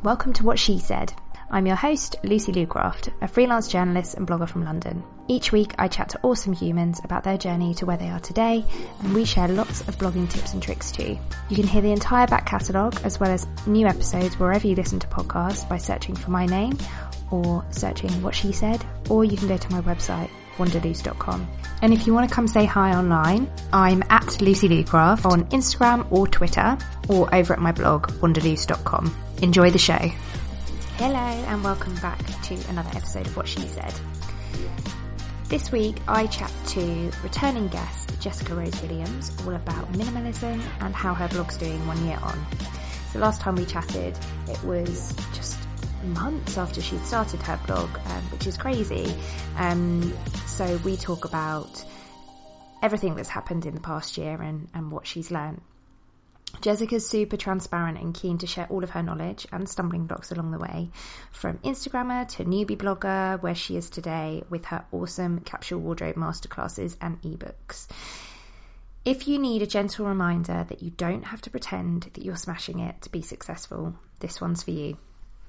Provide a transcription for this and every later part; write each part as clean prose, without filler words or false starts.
Welcome to What She Said. I'm your host, Lucy Lucraft, a freelance journalist and blogger from London. Each week I chat to awesome humans about their journey to where they are today, and we share lots of blogging tips and tricks too. You can hear the entire back catalogue as well as new episodes wherever you listen to podcasts by searching for my name or searching What She Said, or you can go to my website, wanderloose.com. And if you want to come say hi online, I'm at Lucy Lucraft on Instagram or Twitter, or over at my blog, wanderloose.com. Enjoy the show. Hello and welcome back to another episode of What She Said. This week I chat to returning guest Jessica Rose Williams all about minimalism and how her blog's doing 1 year on. So last time we chatted, it was just months after she'd started her blog, which is crazy. So we talk about everything that's happened in the past year and what she's learned. Jessica's super transparent and keen to share all of her knowledge and stumbling blocks along the way, from Instagrammer to newbie blogger, where she is today with her awesome capsule wardrobe masterclasses and ebooks. If you need a gentle reminder that you don't have to pretend that you're smashing it to be successful, this one's for you.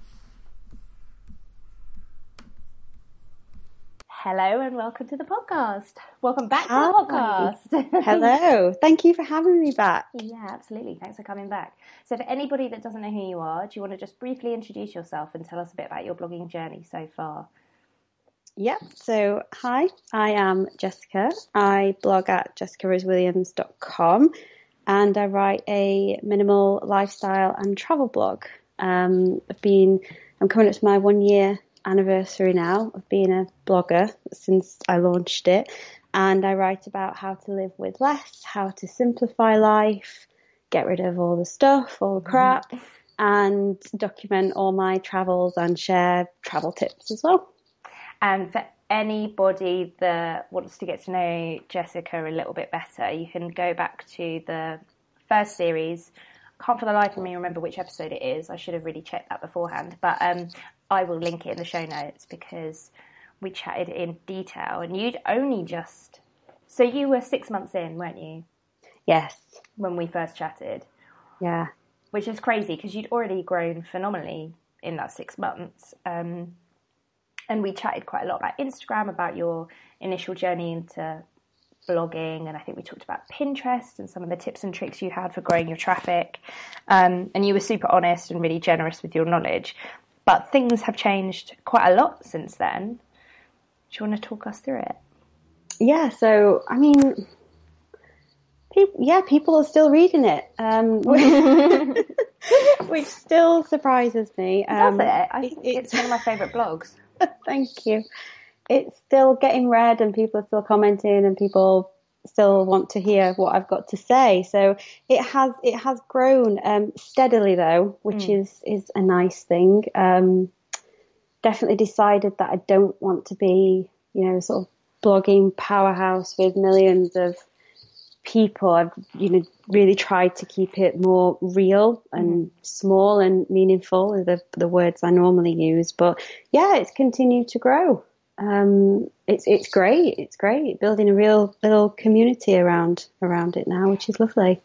Hello and welcome to the podcast. Welcome back to the podcast. Hello. Thank you for having me back. Yeah, absolutely. Thanks for coming back. So for anybody that doesn't know who you are, do you want to just briefly introduce yourself and tell us a bit about your blogging journey so far? Yep. So, hi, I am Jessica. I blog at jessicarosewilliams.com and I write a minimal lifestyle and travel blog. I'm coming up to my 1 year anniversary now of being a blogger since I launched it, and I write about how to live with less, how to simplify life, get rid of all the stuff, all the crap, and document all my travels and share travel tips as well. And for anybody that wants to get to know Jessica a little bit better, you can go back to the first series. I can't for the life of me remember which episode it is. I should have really checked that beforehand, but I will link it in the show notes because we chatted in detail, and you'd only just... So you were 6 months in, weren't you? Yes. When we first chatted. Yeah. Which is crazy because you'd already grown phenomenally in that 6 months. And we chatted quite a lot about Instagram, about your initial journey into blogging, and I think we talked about Pinterest and some of the tips and tricks you had for growing your traffic. And you were super honest and really generous with your knowledge. But things have changed quite a lot since then. Do you want to talk us through it? Yeah, so, I mean, people are still reading it, which still surprises me. Does it? I think it's one of my favourite blogs. Thank you. It's still getting read and people are still commenting and people still want to hear what I've got to say. So it has grown steadily though, which is a nice thing. Definitely decided that I don't want to be, sort of blogging powerhouse with millions of people. I've, really tried to keep it more real and small and meaningful, are the words I normally use. But yeah, it's continued to grow. It's great. It's great building a real little community around it now, which is lovely.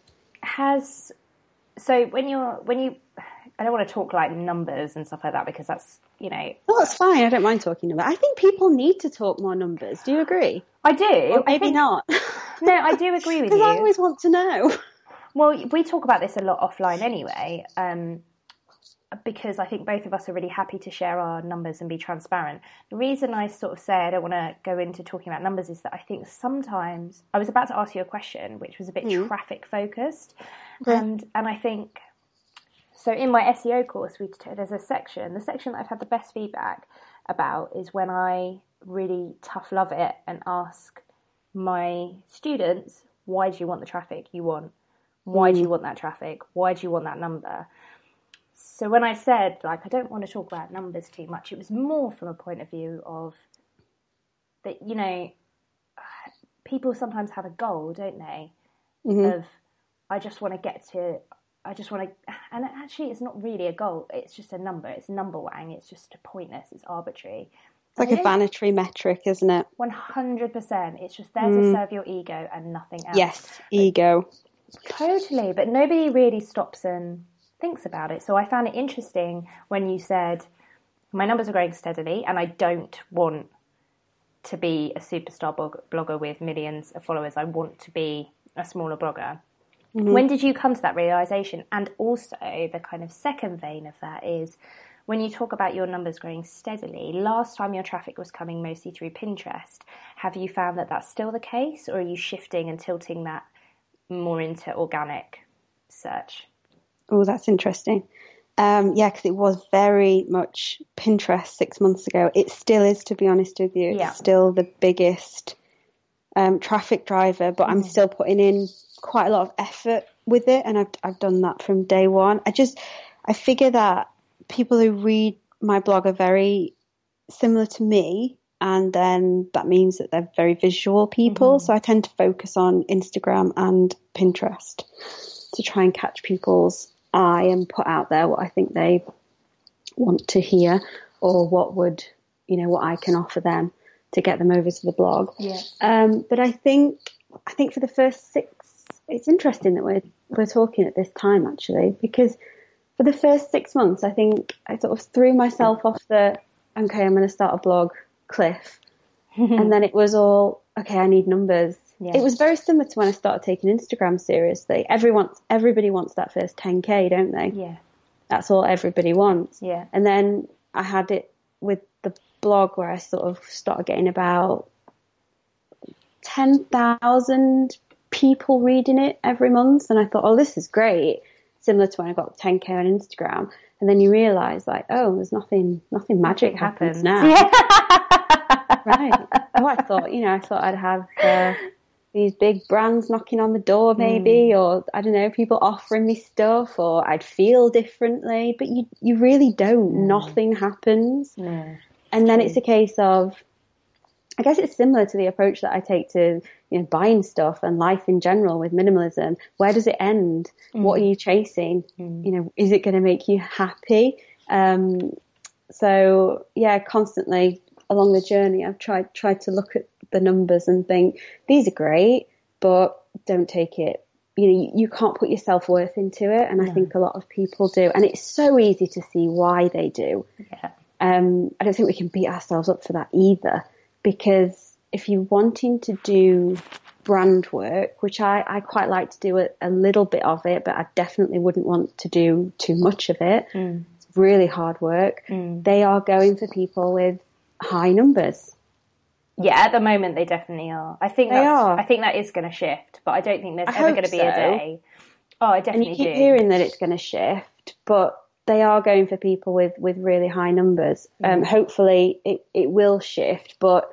So when you, I don't want to talk like numbers and stuff like that because that's, Oh, that's fine. I don't mind talking about it. I think people need to talk more numbers. Do you agree? I do. Or maybe not. No, I do agree with you. Because I always want to know. Well, we talk about this a lot offline anyway. Because I think both of us are really happy to share our numbers and be transparent. The reason I sort of say I don't want to go into talking about numbers is that I think sometimes I was about to ask you a question which was a bit traffic focused, and I think so. In my SEO course, there's a section. The section that I've had the best feedback about is when I really tough love it and ask my students, why do you want the traffic you want? Why do you want that traffic? Why do you want that number? So when I said, I don't want to talk about numbers too much, it was more from a point of view of that, people sometimes have a goal, don't they? Of, I just want to, and actually it's not really a goal, it's just a number, it's number wang, it's just pointless, it's arbitrary. It's like a vanity metric, isn't it? 100%, it's just there to serve your ego and nothing else. Yes, ego. Totally, but nobody really stops and thinks about it. So I found it interesting when you said, my numbers are growing steadily and I don't want to be a superstar blogger with millions of followers. I want to be a smaller blogger. Mm-hmm. When did you come to that realization? And also the kind of second vein of that is when you talk about your numbers growing steadily, last time your traffic was coming mostly through Pinterest. Have you found that that's still the case, or are you shifting and tilting that more into organic search? Oh, that's interesting. Yeah, because it was very much Pinterest 6 months ago. It still is, to be honest with you. It's still the biggest traffic driver, but I'm still putting in quite a lot of effort with it, and I've done that from day one. I figure that people who read my blog are very similar to me, and then that means that they're very visual people. So I tend to focus on Instagram and Pinterest to try and catch people's eye and put out there what I think they want to hear, or what I can offer them to get them over to the blog. Yeah. But I think for the first it's interesting that we're talking at this time, actually, because for the first 6 months, I think I sort of threw myself off okay, I'm going to start a blog cliff. And then it was all, okay, I need numbers. Yeah. It was very similar to when I started taking Instagram seriously. Everybody wants that first 10K, don't they? Yeah. That's all everybody wants. Yeah. And then I had it with the blog where I sort of started getting about 10,000 people reading it every month. And I thought, oh, this is great. Similar to when I got 10K on Instagram. And then you realise, like, oh, there's nothing magic happens now. Yeah. Right. Oh, I thought I'd have these big brands knocking on the door maybe, or I don't know, people offering me stuff, or I'd feel differently, but you really don't. Nothing happens. No. And then it's a case of, I guess it's similar to the approach that I take to, buying stuff and life in general with minimalism. Where does it end? What are you chasing? Is it going to make you happy? So yeah, constantly along the journey, I've tried to look at the numbers and think, these are great, but don't take it. You can't put your self-worth into it. And I think a lot of people do. And it's so easy to see why they do. Yeah. I don't think we can beat ourselves up for that either, because if you're wanting to do brand work, which I quite like to do a little bit of it, but I definitely wouldn't want to do too much of it. It's really hard work. They are going for people with high numbers. Yeah, at the moment they definitely are. I think that is going to shift, but I don't think there's ever going to be a day. Oh, I definitely do. And you keep hearing that it's going to shift, but they are going for people with really high numbers. Hopefully it will shift, but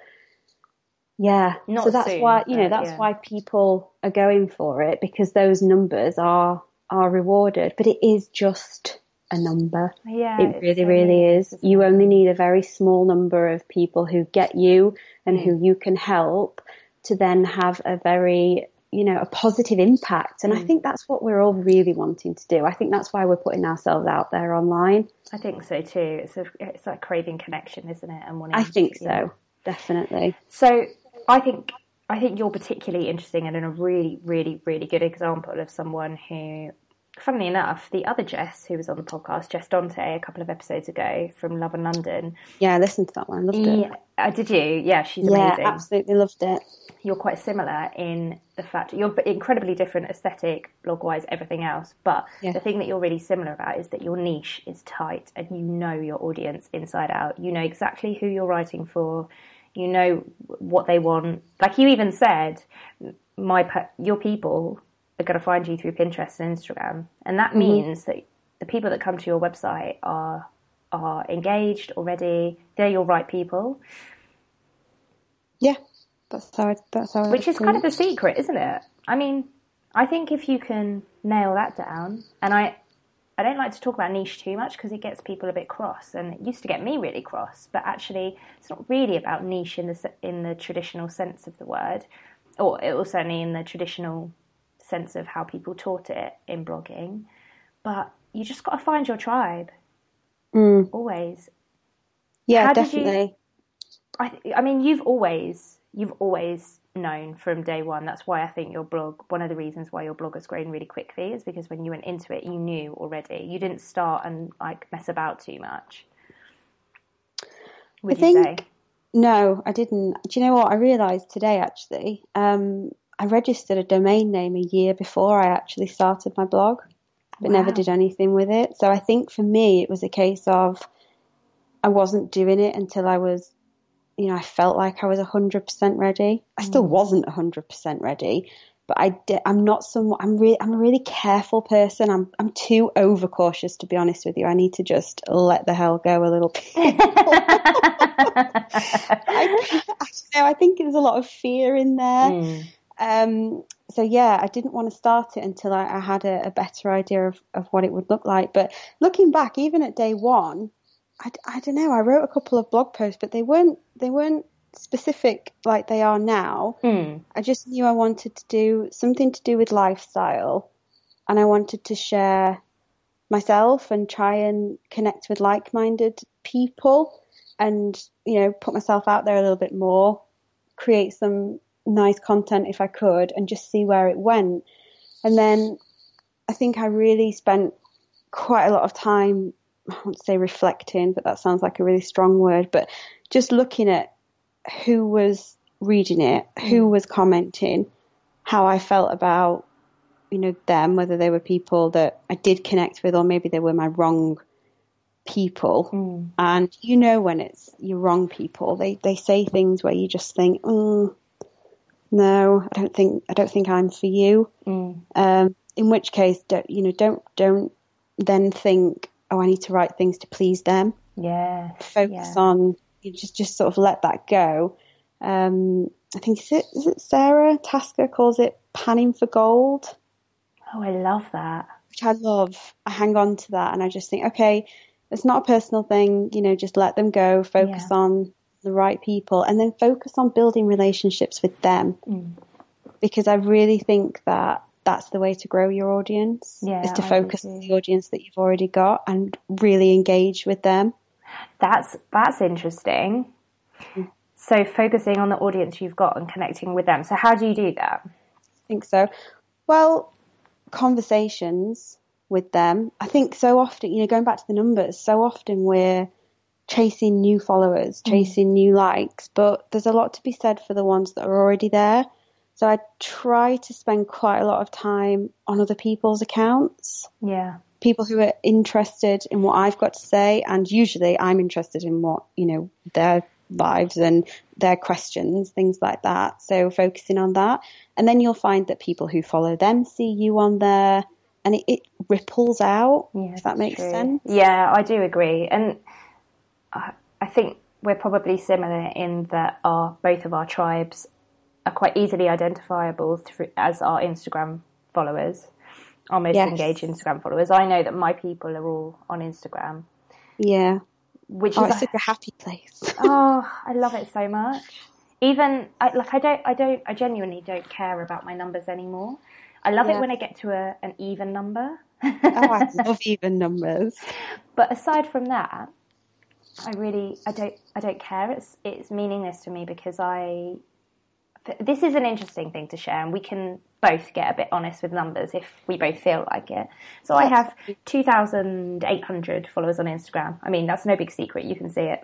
yeah. So that's soon, why, why people are going for it, because those numbers are rewarded, but it is just a number. Yeah, it really is. You only need a very small number of people who get you and who you can help to then have a very, a positive impact. And I think that's what we're all really wanting to do. I think that's why we're putting ourselves out there online. I think so too. It's like craving connection, isn't it? And wanting. I think so, definitely. So I think you're particularly interesting and a really, really, really good example of someone who, funnily enough, the other Jess who was on the podcast, Jess Dante, a couple of episodes ago from Love and London. Yeah, I listened to that one. I loved it. Did you? Yeah, she's amazing. Yeah, absolutely loved it. You're quite similar in the fact you're incredibly different aesthetic, blog-wise, everything else. But the thing that you're really similar about is that your niche is tight and you know your audience inside out. You know exactly who you're writing for. You know what they want. Like you even said, your people are going to find you through Pinterest and Instagram. And that means that the people that come to your website are engaged already. They're your right people. Yeah, that's how which is kind of the secret, isn't it? I mean, I think if you can nail that down, and I don't like to talk about niche too much because it gets people a bit cross, and it used to get me really cross, but actually it's not really about niche in the traditional sense of the word, or certainly in the traditional sense of how people taught it in blogging, but you just got to find your tribe. Always. Yeah, definitely. I mean, you've always known from day one. That's why I think your blog, one of the reasons why your blog has grown really quickly is because when you went into it, you knew already. You didn't start and like mess about too much. Would you say? No, I didn't. Do you know what I realised today, actually? I registered a domain name a year before I actually started my blog, but never did anything with it. So I think for me, it was a case of I wasn't doing it until I was, I felt like I was 100% ready. I still wasn't 100% ready, but I'm not someone, I'm a really careful person. I'm too overcautious, to be honest with you. I need to just let the hell go a little bit. I think there's a lot of fear in there. So yeah, I didn't want to start it until I had a better idea of what it would look like. But looking back, even at day one, I don't know, I wrote a couple of blog posts, but they weren't specific like they are now. I just knew I wanted to do something to do with lifestyle, and I wanted to share myself and try and connect with like-minded people and, put myself out there a little bit more, create some nice content if I could, and just see where it went. And then I think I really spent quite a lot of time, I won't say reflecting, but that sounds like a really strong word, but just looking at who was reading it, who was commenting, how I felt about, them, whether they were people that I did connect with or maybe they were my wrong people. And when it's your wrong people, they say things where you just think, no, I don't think I'm for you. In which case, don't then think, oh, I need to write things to please them. Focus on, you just sort of let that go. I think is it Sarah Tasker calls it panning for gold. Oh, I love that. Which I love. I hang on to that, and I just think, okay, it's not a personal thing. Just let them go. Focus on the right people, and then focus on building relationships with them. Because I really think that that's the way to grow your audience, is to focus on the audience that you've already got and really engage with them. That's interesting. So focusing on the audience you've got and connecting with them. So how do you do that? I think so. Well, conversations with them. I think so often, going back to the numbers, so often we're chasing new followers, chasing new likes, but there's a lot to be said for the ones that are already there. So I try to spend quite a lot of time on other people's accounts. People who are interested in what I've got to say, and usually I'm interested in what, their lives and their questions, things like that. So focusing on that. And then you'll find that people who follow them see you on there, and it ripples out, if that makes sense. Yeah, I do agree. And I think we're probably similar in that both of our tribes are quite easily identifiable as our Instagram followers, our most engaged Instagram followers. I know that my people are all on Instagram. Yeah. Which is such a happy place. I love it so much. Even I genuinely don't care about my numbers anymore. I love it when I get to an even number. I love even numbers. But aside from that, I don't care. It's meaningless to me because this is an interesting thing to share, and we can both get a bit honest with numbers if we both feel like it. So I have 2,800 followers on Instagram. I mean, that's no big secret. You can see it.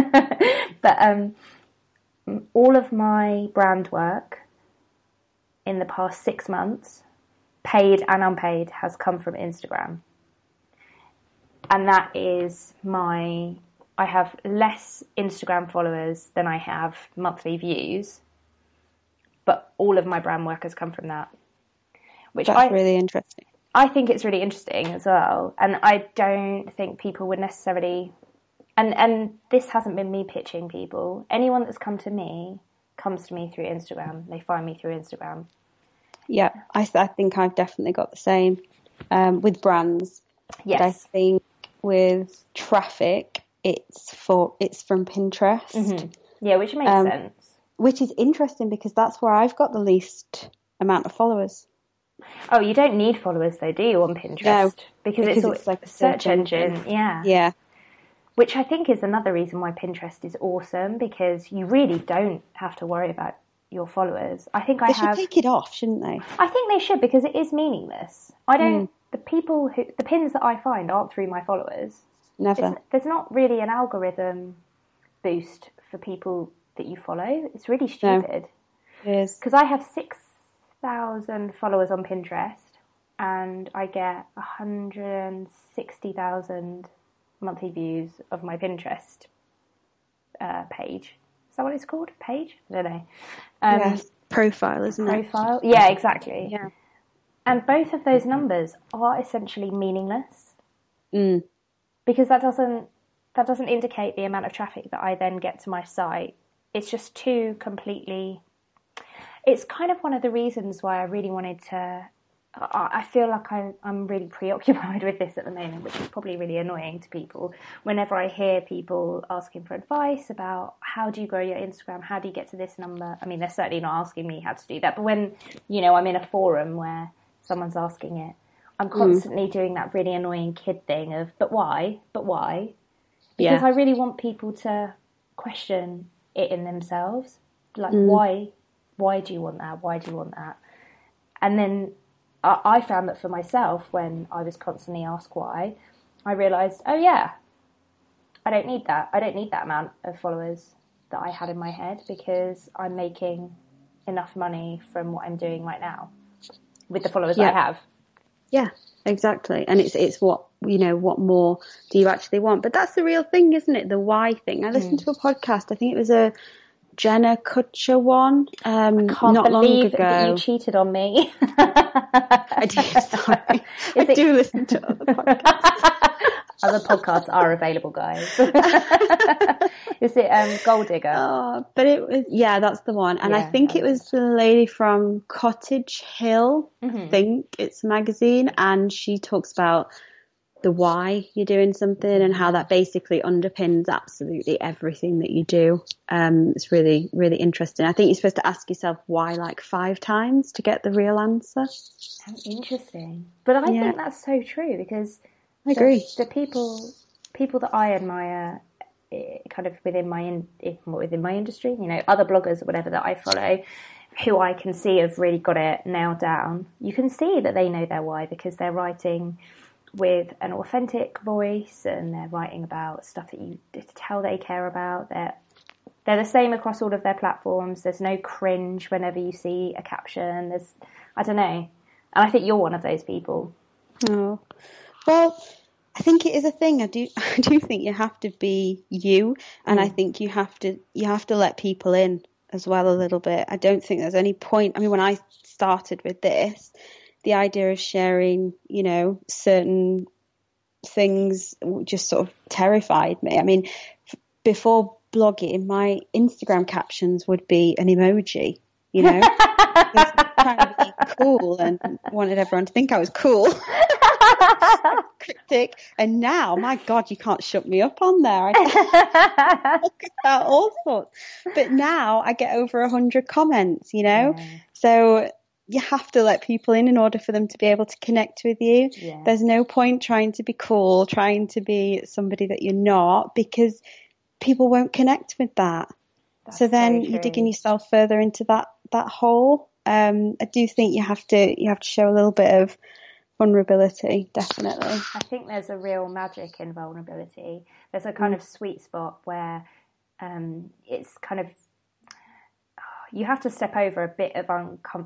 But all of my brand work in the past 6 months, paid and unpaid, has come from Instagram. And that is I have less Instagram followers than I have monthly views. But all of my brand work has come from that. That's really interesting. I think it's really interesting as well. And I don't think people would necessarily... And this hasn't been me pitching people. Anyone that's come to me comes to me through Instagram. They find me through Instagram. Yeah, I think I've definitely got the same with brands. Yes. But I think with traffic, it's from Pinterest. Mm-hmm. Yeah, which makes sense. Which is interesting because that's where I've got the least amount of followers. Oh, you don't need followers though, do you, on Pinterest? No, because it's like a search engine. Yeah. Which I think is another reason why Pinterest is awesome, because you really don't have to worry about your followers. I think they should take it off, shouldn't they? I think they should, because it is meaningless. I don't. The pins that I find aren't through my followers. Never. There's not really an algorithm boost for people that you follow. It's really stupid. No, it is. Because I have 6,000 followers on Pinterest, and I get 160,000 monthly views of my Pinterest page. Is that what it's called? Page? I don't know. Yes. Profile, isn't it? Profile? Yeah, exactly. Yeah. And both of those numbers are essentially meaningless. Because that doesn't indicate the amount of traffic that I then get to my site. It's just too completely... It's kind of one of the reasons why I really wanted to... I feel like I'm really preoccupied with this at the moment, which is probably really annoying to people. Whenever I hear people asking for advice about how do you grow your Instagram, how do you get to this number? I mean, they're certainly not asking me how to do that. But when, I'm in a forum where someone's asking it, I'm constantly doing that really annoying kid thing of, but why? But why? Because I really want people to question it in themselves. Like, why do you want that? Why do you want that? And then I found that for myself, when I was constantly asked why, I realised, oh yeah, I don't need that. I don't need that amount of followers that I had in my head, because I'm making enough money from what I'm doing right now with the followers that I have. Yeah, exactly. And it's what, what more do you actually want? But that's the real thing, isn't it? The why thing. I listened to a podcast. I think it was a Jenna Kutcher one, not long ago. That you cheated on me. I did, sorry. I do listen to other podcasts. Other podcasts are available, guys. Is it Gold Digger? Oh, but it was, that's the one. And I think it was the lady from Cottage Hill, I think it's a magazine, and she talks about the why you're doing something and how that basically underpins absolutely everything that you do. It's really, really interesting. I think you're supposed to ask yourself why like 5 times to get the real answer. How interesting. But I think that's so true, because I agree. The people that I admire kind of within my industry, other bloggers or whatever that I follow, who I can see have really got it nailed down. You can see that they know their why, because they're writing with an authentic voice, and they're writing about stuff that you tell they care about. They're the same across all of their platforms. There's no cringe whenever you see a caption. I don't know. And I think you're one of those people. Oh, well, I think it is a thing. I do think you have to be you, and I think you have to let people in as well a little bit. I don't think there's any point. I mean, when I started with this, the idea of sharing, certain things just sort of terrified me. I mean, before blogging, my Instagram captions would be an emoji, trying to be cool and wanted everyone to think I was cool. Cryptic. And now, my God, you can't shut me up on there. I talk about all sorts. But now I get over 100 comments, So you have to let people in order for them to be able to connect with you. Yeah. There's no point trying to be cool, trying to be somebody that you're not, because people won't connect with that. So then you're digging yourself further into that hole. I do think you have to show a little bit of vulnerability, definitely. I think there's a real magic in vulnerability. There's a kind of sweet spot where it's kind of, you have to step over a bit of uncomfortability.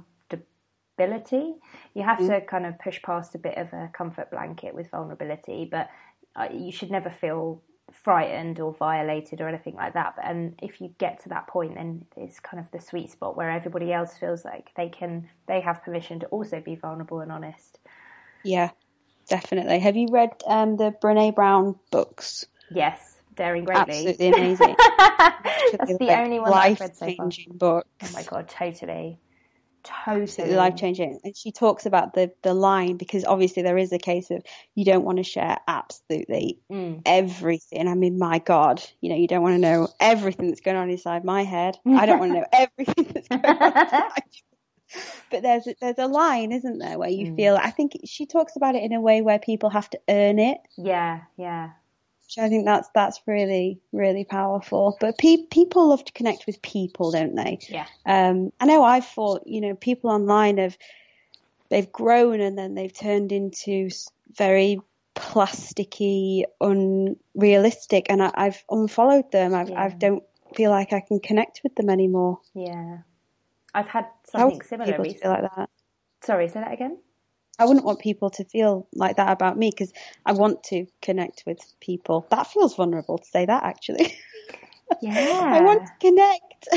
You have to kind of push past a bit of a comfort blanket with vulnerability, but you should never feel frightened or violated or anything like that. And if you get to that point, then it's kind of the sweet spot where everybody else feels like they have permission to also be vulnerable and honest. Yeah, definitely. Have you read the Brené Brown books? Yes, Daring Greatly. Absolutely amazing. That's the only one I've read so far. Life-changing books. Oh my God, totally. Life-changing. And she talks about the line, because obviously there is a case of you don't want to share absolutely everything. I mean, my God, you don't want to know everything that's going on inside my head. I don't want to know everything that's going on inside you. But there's a line, isn't there, where you feel, I think she talks about it in a way where people have to earn it. Yeah, yeah. I think that's really, really powerful. But people love to connect with people, don't they? Yeah. I know I've thought, people online they've grown and then they've turned into very plasticky, unrealistic, and I've unfollowed them. I don't feel like I can connect with them anymore. Yeah. I've had something similar people recently. To feel like that. Sorry, say that again? I wouldn't want people to feel like that about me because I want to connect with people. That feels vulnerable to say that, actually. Yeah. I want to connect.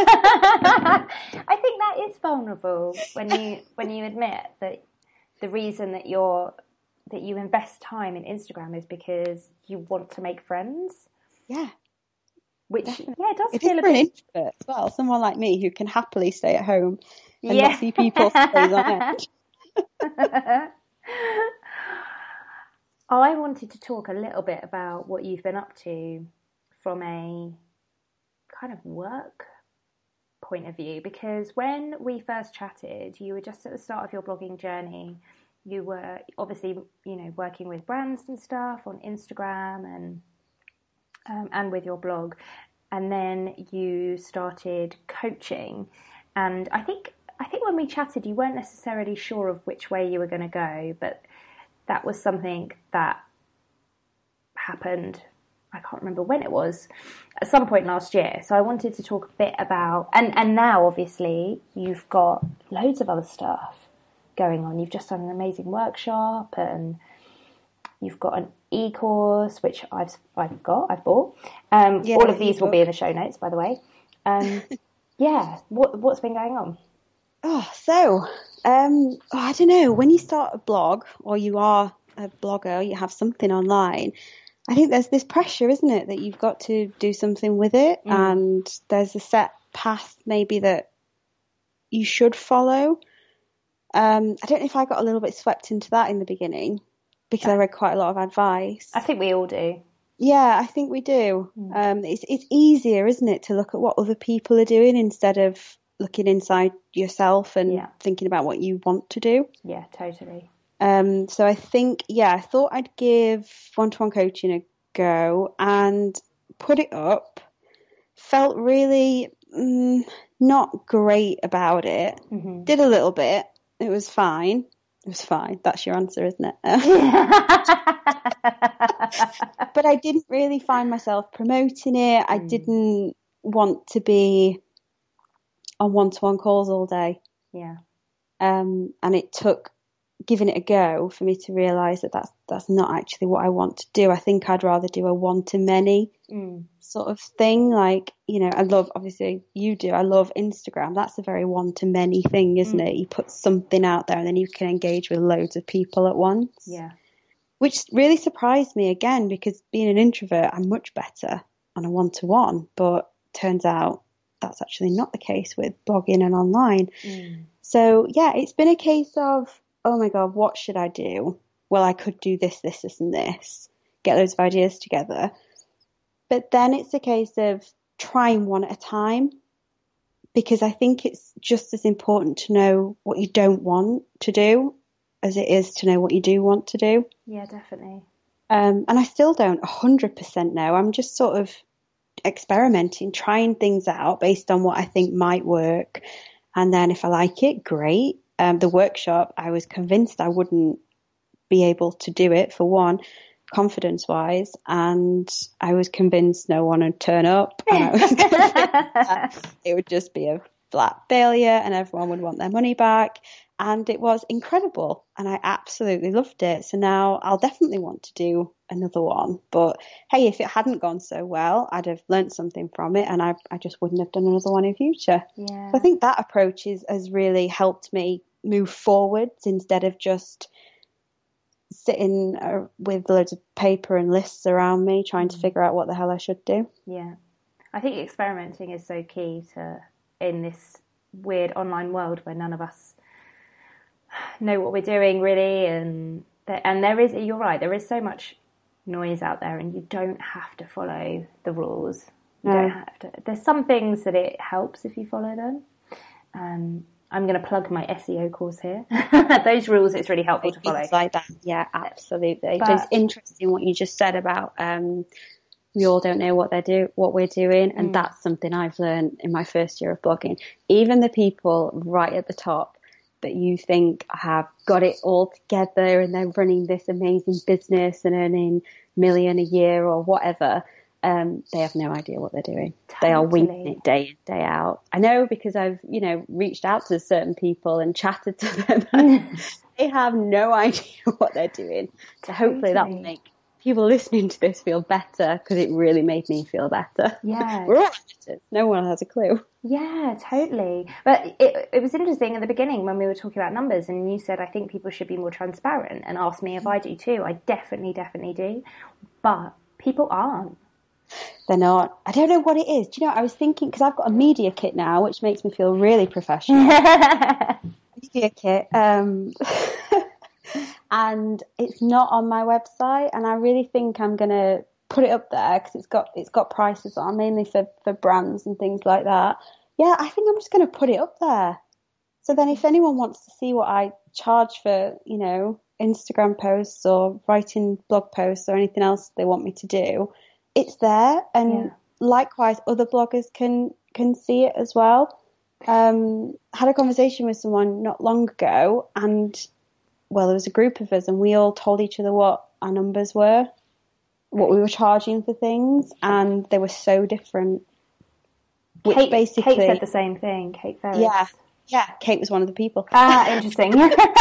I think that is vulnerable when you admit that the reason that you invest time in Instagram is because you want to make friends. Yeah. Which definitely. it does it feel is a for an bit introvert as well. Someone like me who can happily stay at home and not see people stays on edge. I wanted to talk a little bit about what you've been up to from a kind of work point of view, because when we first chatted, you were just at the start of your blogging journey. You were obviously, working with brands and stuff on Instagram and with your blog, and then you started coaching. And I think when we chatted, you weren't necessarily sure of which way you were going to go, but that was something that happened. I can't remember when it was, at some point last year. So I wanted to talk a bit about, and now obviously you've got loads of other stuff going on. You've just done an amazing workshop, and you've got an e-course, which I've bought. All of these will be in the show notes, by the way. Yeah. What's been going on? I don't know. When you start a blog or you are a blogger, you have something online, I think there's this pressure, isn't it, that you've got to do something with it, and there's a set path maybe that you should follow. I don't know if I got a little bit swept into that in the beginning because I read quite a lot of advice. I think we all do. Yeah, I think we do. It's easier, isn't it, to look at what other people are doing instead of looking inside yourself and thinking about what you want to do. Yeah, totally. So I think, I thought I'd give one-to-one coaching a go and put it up. Felt really not great about it. Mm-hmm. Did a little bit. It was fine. That's your answer, isn't it? But I didn't really find myself promoting it. I didn't want to be on one-to-one calls all day. Yeah. And it took giving it a go for me to realise that that's not actually what I want to do. I think I'd rather do a one-to-many sort of thing. Like, I love, obviously you do, I love Instagram. That's a very one-to-many thing, isn't it? You put something out there and then you can engage with loads of people at once. Yeah. Which really surprised me again, because being an introvert, I'm much better on a one-to-one, but turns out that's actually not the case with blogging and online. So it's been a case of, oh my God, what should I do? Well, I could do this, this, this, and this. Get loads of ideas together. But then it's a case of trying one at a time, because I think it's just as important to know what you don't want to do as it is to know what you do want to do. Yeah, definitely. And I still don't 100% know. I'm just sort of experimenting, trying things out based on what I think might work. And then if I like it, great. The workshop, I was convinced I wouldn't be able to do it, for one, confidence-wise, and I was convinced no one would turn up, and I was convinced that it would just be a flat failure and everyone would want their money back. And it was incredible, and I absolutely loved it. So now I'll definitely want to do another one. But hey, if it hadn't gone so well, I'd have learnt something from it, and I just wouldn't have done another one in future. Yeah. So I think that approach has really helped me move forwards instead of just sitting with loads of paper and lists around me trying to figure out what the hell I should do. Yeah. I think experimenting is so key in this weird online world where none of us know what we're doing really, and there is, you're right, there is so much noise out there, and you don't have to follow the rules. You don't have to. There's some things that it helps if you follow them, I'm going to plug my SEO course here. Those rules, it's really helpful to follow. Things like that. Yeah, absolutely. But it's interesting what you just said about we all don't know what we're doing, and that's something I've learned in my first year of blogging. Even the people right at the top that you think have got it all together and they're running this amazing business and earning $1 million a year or whatever, they have no idea what they're doing. Totally. They are winging it day in, day out. I know because I've, reached out to certain people and chatted to them. They have no idea what they're doing. So hopefully that will make people listening to this feel better, because it really made me feel better. Yeah. We're all amateurs. No one has a clue. Yeah, totally. But it was interesting at the beginning when we were talking about numbers, and you said, I think people should be more transparent, and asked me if I do too. I definitely do. But people aren't. They're not. I don't know what it is. Do you know, I was thinking, because I've got a media kit now, which makes me feel really professional. Media kit. And it's not on my website, and I really think I'm going to put it up there because it's got prices on, mainly for brands and things like that. Yeah, I think I'm just going to put it up there. So then if anyone wants to see what I charge for, Instagram posts or writing blog posts or anything else they want me to do, it's there. And likewise, other bloggers can see it as well. Had a conversation with someone not long ago, and there was a group of us, and we all told each other what our numbers were, what we were charging for things, and they were so different. Kate said the same thing. Kate Ferris. Yeah. Kate was one of the people. Interesting.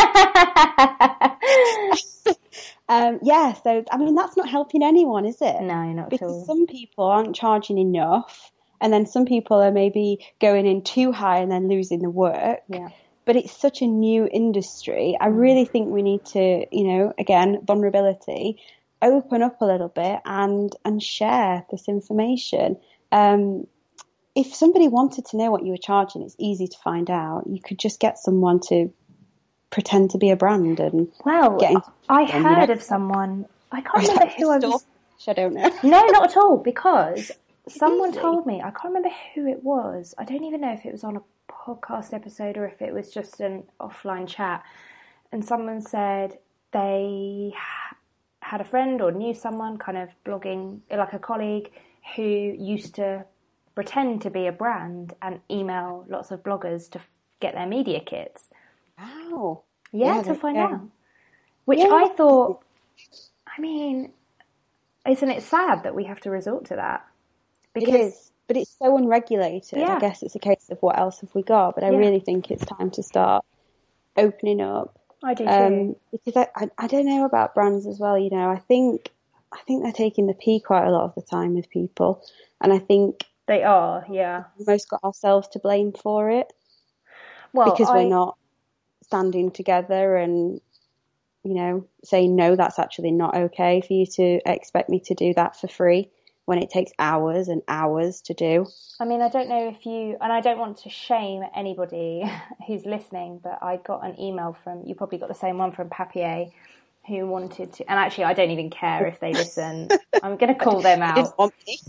So I mean, that's not helping anyone, is it? No, not at all. Because some people aren't charging enough, and then some people are maybe going in too high and then losing the work. Yeah. But it's such a new industry. I really think we need to, again, vulnerability, open up a little bit and share this information. If somebody wanted to know what you were charging, it's easy to find out. You could just get someone to pretend to be a brand and get into I heard of someone. I can't remember who I was. I don't know. No, not at all, because someone told me. I can't remember who it was. I don't even know if it was on a podcast episode or if it was just an offline chat, and someone said they had a friend or knew someone kind of blogging, like a colleague, who used to pretend to be a brand and email lots of bloggers to get their media kits. Wow. To find out. Which I thought, I mean, isn't it sad that we have to resort to that? Because it is. But it's so unregulated. Yeah. I guess it's a case of what else have we got. But I really think it's time to start opening up. I do too. Because I don't know about brands as well. I think they're taking the pee quite a lot of the time with people, and I think they are. Yeah, we've most got ourselves to blame for it. Well, because we're not standing together and saying no, that's actually not okay for you to expect me to do that for free, when it takes hours and hours to do. I mean, I don't know if and I don't want to shame anybody who's listening, but I got an email you probably got the same one from Papier, who wanted to, and actually I don't even care if they listen. I'm going to call them out. Didn't want me.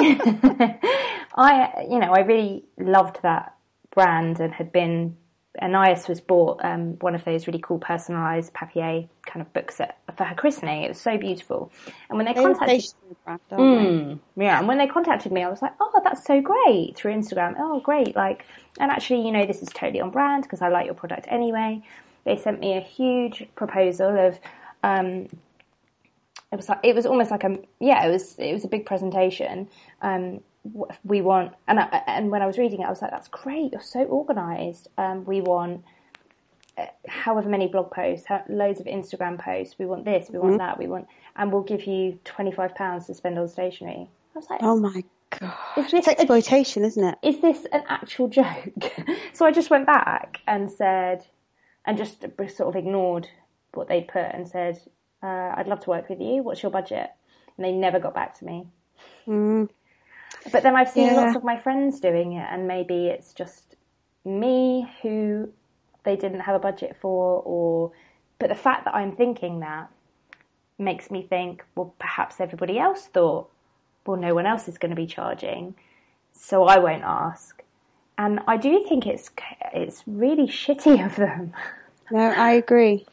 I really loved that brand and had been, Anais was bought one of those really cool personalised Papier kind of books for her christening. It was so beautiful. And when they contacted and when they contacted me, I was like, oh, that's so great, through Instagram. Oh, great. And actually, this is totally on brand because I like your product anyway. They sent me a huge proposal of, it was almost like it was a big presentation. We want, and when I was reading it, I was like, that's great, you're so organised. We want however many blog posts, loads of Instagram posts, we want this, we want that, and we'll give you £25 to spend on stationery. I was like, oh my god, it's exploitation, isn't it? Is this an actual joke? So I just went back and said, and just sort of ignored what they'd put and said, I'd love to work with you, what's your budget? And they never got back to me. But then I've seen lots of my friends doing it, and maybe it's just me who they didn't have a budget for, but the fact that I'm thinking that makes me think, well, perhaps everybody else thought, well, no one else is going to be charging, so I won't ask. And I do think it's really shitty of them. No, I agree.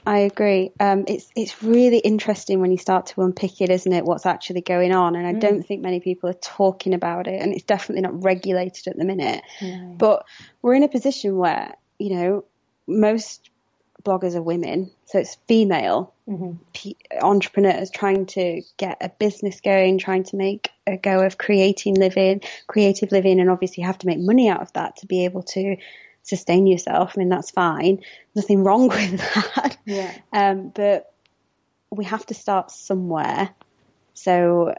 It's really interesting when you start to unpick it, isn't it? What's actually going on, and I don't think many people are talking about it, and it's definitely not regulated at the minute. No. But we're in a position where, you know, most bloggers are women, so it's female entrepreneurs trying to get a business going, trying to make a go of creative living, and obviously you have to make money out of that to be able to sustain yourself. I mean, that's fine. Nothing wrong with that. Yeah. But we have to start somewhere. So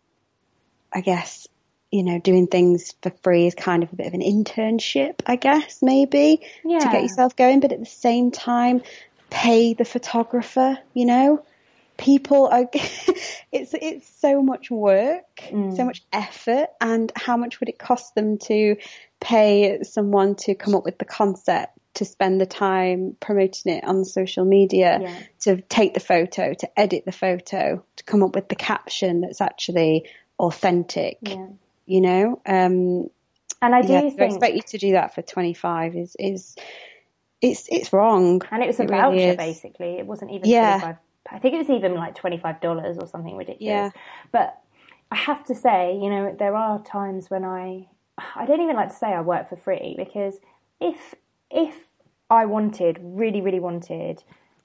I guess, you know, doing things for free is kind of a bit of an internship, I guess, maybe, to get yourself going. But at the same time, pay the photographer, you know. People are, it's so much work, so much effort, and how much would it cost them to pay someone to come up with the concept, to spend the time promoting it on social media, to take the photo, to edit the photo, to come up with the caption that's actually authentic, you know? And I do think to expect you to do that for 25 is it's wrong. And it was a voucher, basically. It wasn't even 25. I think it was even like $25 or something ridiculous. Yeah. But I have to say, you know, there are times when I don't even like to say I work for free, because if I really, really wanted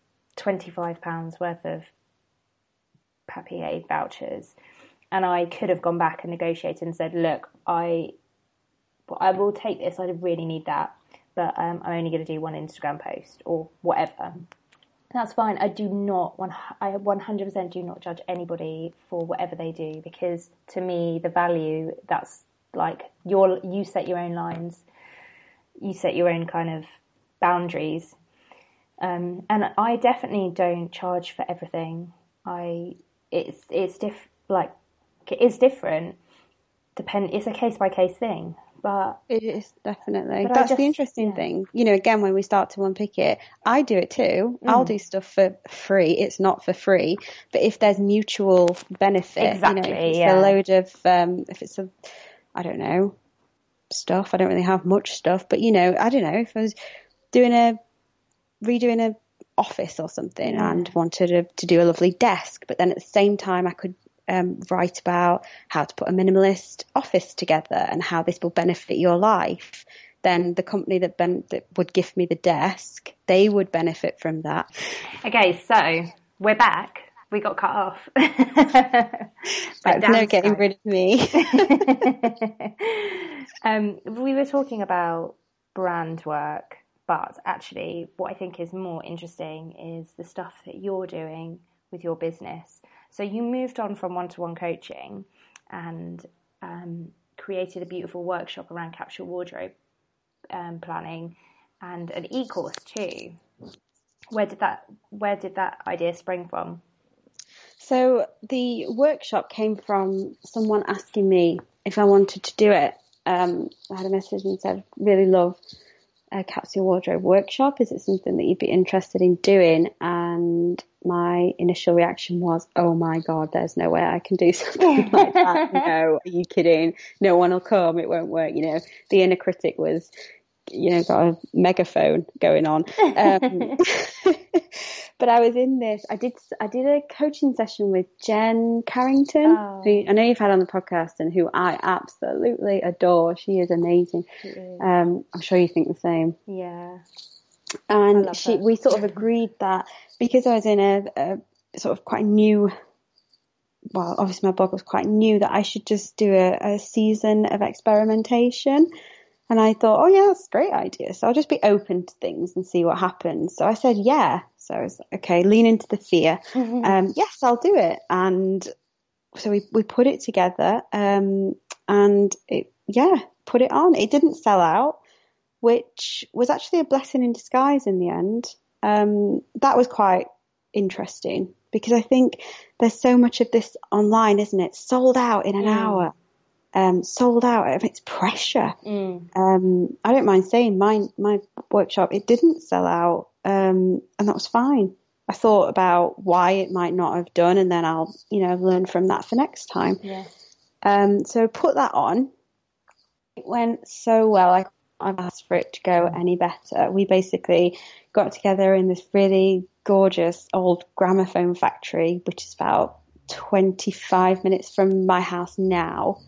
£25 worth of papier vouchers, and I could have gone back and negotiated and said, look, I will take this, I really need that, but I'm only going to do one Instagram post or whatever. That's fine. I 100% do not judge anybody for whatever they do, because to me, the value, that's like you set your own lines, you set your own kind of boundaries. And I definitely don't charge for everything. It is different. It's a case by case thing. But it is definitely. That's the interesting thing. You know, again, when we start to unpick it, I do it too. I'll do stuff for free. It's not for free, but if there's mutual benefit, exactly, you know, if it's a load of, if it's a, I don't know, stuff. I don't really have much stuff, but you know, I don't know, if I was redoing a office or something and wanted to do a lovely desk, but then at the same time I could write about how to put a minimalist office together and how this will benefit your life, then the company that would give me the desk, they would benefit from that. Okay, so we're back. We got cut off. That's no getting rid of me. We were talking about brand work, but actually what I think is more interesting is the stuff that you're doing with your business. So you moved on from one-to-one coaching and created a beautiful workshop around capsule wardrobe planning and an e-course too. Where did that idea spring from? So the workshop came from someone asking me if I wanted to do it. I had a message and said, really love a capsule wardrobe workshop. Is it something that you'd be interested in doing? And my initial reaction was, oh my God, there's no way I can do something like that. No, are you kidding? No one will come. It won't work. You know, the inner critic was, you know, got a megaphone going on. But I was in this, I did a coaching session with Jen Carrington, who I know you've had on the podcast and who I absolutely adore. She is amazing. She is. I'm sure you think the same. Yeah. And we sort of agreed that because I was in a sort of quite new, well, obviously my blog was quite new, that I should just do a season of experimentation. And I thought, oh yeah, that's a great idea. So I'll just be open to things and see what happens. So I said, yeah. So I was like, okay, lean into the fear. Yes, I'll do it. And so we put it together, and put it on. It didn't sell out, which was actually a blessing in disguise in the end. That was quite interesting because I think there's so much of this online, isn't it? Sold out in an hour. Sold out. It's pressure. I don't mind saying my workshop, it didn't sell out, and that was fine. I thought about why it might not have done, and then I'll, you know, learn from that for next time. Yeah. So I put that on. It went so well. I I've asked for it to go any better. We basically got together in this really gorgeous old gramophone factory, which is about 25 minutes from my house now,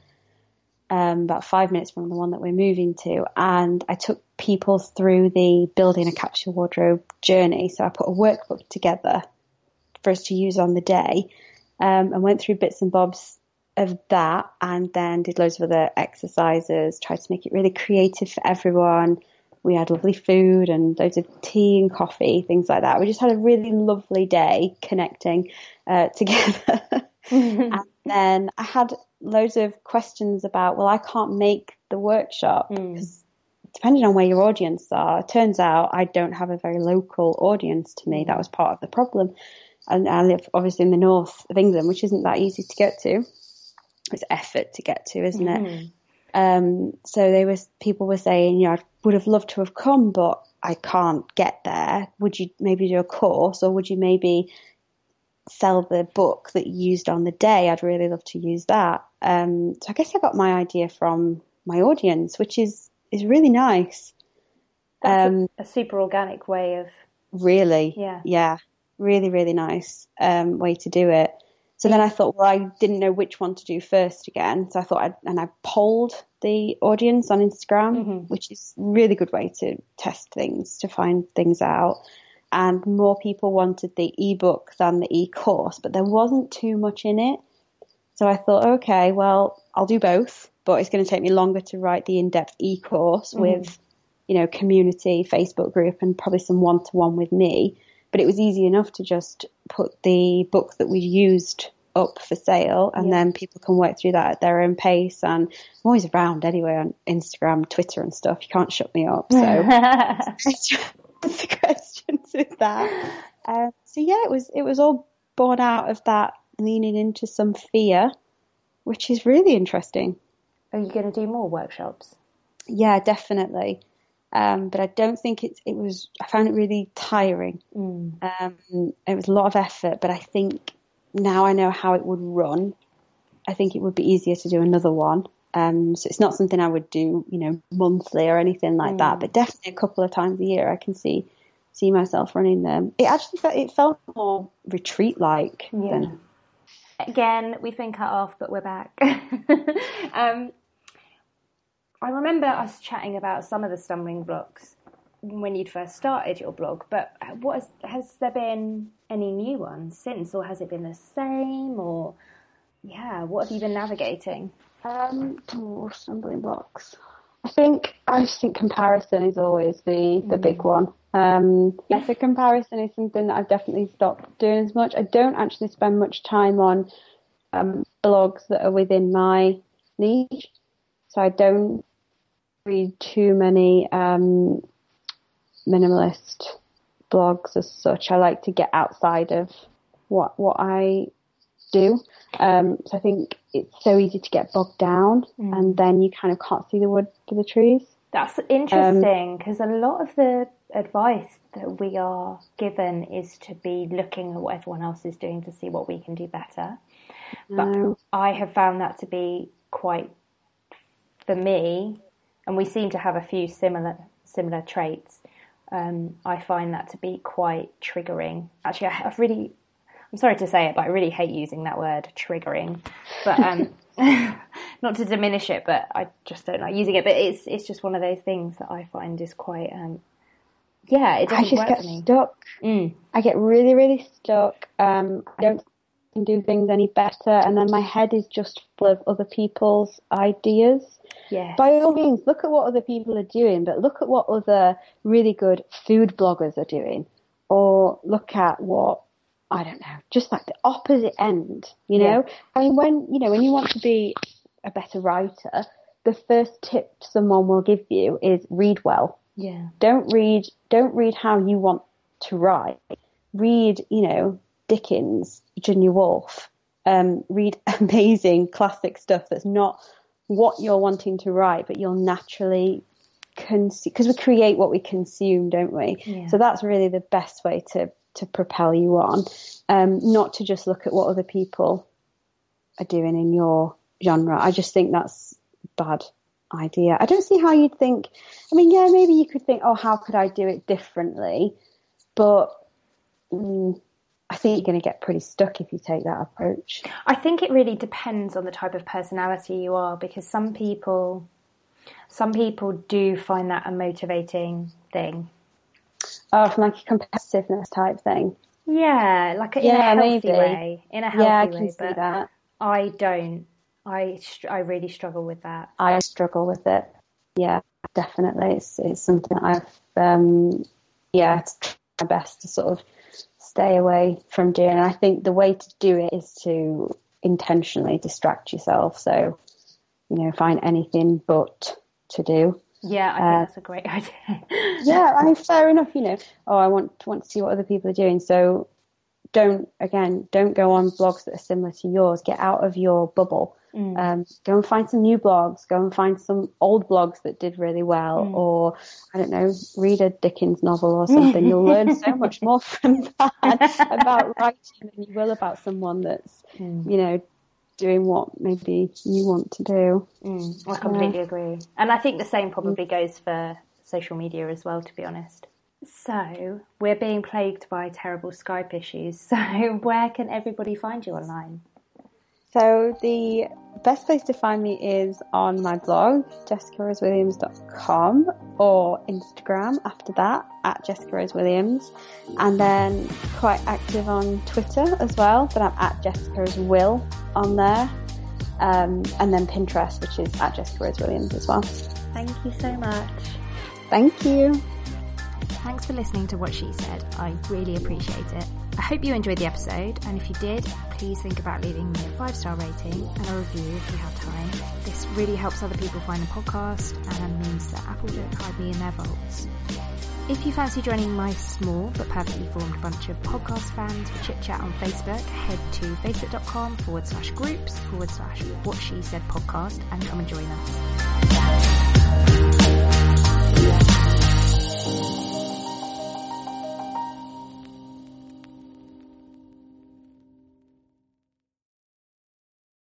about 5 minutes from the one that we're moving to. And I took people through the building a capsule wardrobe journey. So I put a workbook together for us to use on the day, and went through bits and bobs of that, and then did loads of other exercises, tried to make it really creative for everyone. We had lovely food and loads of tea and coffee, things like that. We just had a really lovely day connecting together. And then I had loads of questions about, well, I can't make the workshop because depending on where your audience are, it turns out I don't have a very local audience to me. That was part of the problem. And I live obviously in the north of England, which isn't that easy to get to. It's effort to get to, isn't it? So people were saying, I would have loved to have come, but I can't get there. Would you maybe do a course, or would you maybe sell the book that you used on the day? I'd really love to use that. So I guess I got my idea from my audience, which is really nice. That's a super organic way of... Really? Yeah. Really, really nice way to do it. So then I thought, well, I didn't know which one to do first again. So I thought, I polled the audience on Instagram, which is a really good way to test things, to find things out. And more people wanted the ebook than the e-course, but there wasn't too much in it. So I thought, okay, well, I'll do both, but it's going to take me longer to write the in-depth e-course with, community, Facebook group, and probably some one-to-one with me. But it was easy enough to just put the book that we used up for sale, and then people can work through that at their own pace. And I'm always around anyway on Instagram, Twitter and stuff. You can't shut me up. So answer the questions with that. So yeah, it was all born out of that leaning into some fear, which is really interesting. Are you going to do more workshops? Yeah, definitely. But I don't think I found it really tiring. It was a lot of effort, but I think now I know how it would run. I think it would be easier to do another one. So it's not something I would do, monthly or anything like that, but definitely a couple of times a year I can see myself running them. It actually felt more retreat-like. Yeah. Again, we've been cut off, but we're back. I remember us chatting about some of the stumbling blocks when you'd first started your blog, but has there been any new ones since, or has it been the same, or what have you been navigating? Stumbling blocks. I think comparison is always the big one. So comparison is something that I've definitely stopped doing as much. I don't actually spend much time on blogs that are within my niche, so I don't read too many minimalist blogs as such. I like to get outside of what I do. So I think it's so easy to get bogged down, and then you kind of can't see the wood for the trees. That's interesting, because a lot of the advice that we are given is to be looking at what everyone else is doing to see what we can do better. But I have found that to be quite, for me, and we seem to have a few similar traits. I find that to be quite triggering. Actually, I'm sorry to say it, but I really hate using that word, triggering. But not to diminish it, but I just don't like using it. But it's just one of those things that I find is quite, it doesn't work for me. I just get stuck. I get really, really stuck. I don't do things any better, and then my head is just full of other people's ideas. Yes. By all means, look at what other people are doing, but look at what other really good food bloggers are doing, or look at what, I don't know, just like the opposite end, you know? I mean, when you want to be a better writer, the first tip someone will give you is read well. Yeah. Don't read how you want to write. Read, Dickens, Virginia Woolf. Read amazing classic stuff that's not what you're wanting to write, but you'll naturally consume, because we create what we consume, don't we? Yeah. So that's really the best way to propel you on, not to just look at what other people are doing in your genre. I just think that's bad. idea. I don't see how you'd think. I mean, yeah, maybe you could think, oh, how could I do it differently? But I think you're going to get pretty stuck if you take that approach. I think it really depends on the type of personality you are, because some people do find that a motivating thing. Oh, from like a competitiveness type thing. Yeah, like in a healthy way. In a healthy I way, can see that. I don't. I really struggle with that. I struggle with it. Yeah, definitely. It's something I've to try my best to sort of stay away from doing. And I think the way to do it is to intentionally distract yourself. So, find anything but to do. Yeah, I think that's a great idea. Yeah, I mean, fair enough, I want to see what other people are doing. So don't go on blogs that are similar to yours. Get out of your bubble. Go and find some new blogs. Go and find some old blogs that did really well, or I don't know, read a Dickens novel or something. You'll learn so much more from that about writing than you will about someone that's, doing what maybe you want to do. I completely agree. And I think the same probably goes for social media as well, to be honest. So we're being plagued by terrible Skype issues. So where can everybody find you online? So the best place to find me is on my blog, jessicaroseWilliams.com, or Instagram after that, at Jessica Rose Williams. And then quite active on Twitter as well, but I'm at Jessica Rose Will on there. And then Pinterest, which is at Jessica Rose Williams as well. Thank you so much. Thank you. Thanks for listening to What She Said. I really appreciate it. I hope you enjoyed the episode, and if you did, please think about leaving me a 5-star rating and a review if you have time. This really helps other people find the podcast and means that Apple don't hide me in their vaults. If you fancy joining my small but perfectly formed bunch of podcast fans for chit chat on Facebook, head to facebook.com/groups/What She Said podcast and come and join us.